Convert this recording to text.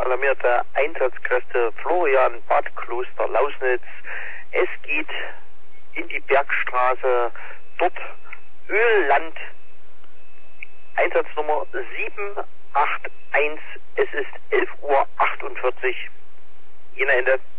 alarmierte Einsatzkräfte Florian Bad Kloster Lausnitz. Es geht in die Bergstraße, dort Ölland, Einsatznummer 781, es ist 11:48 Uhr. Jener Ende.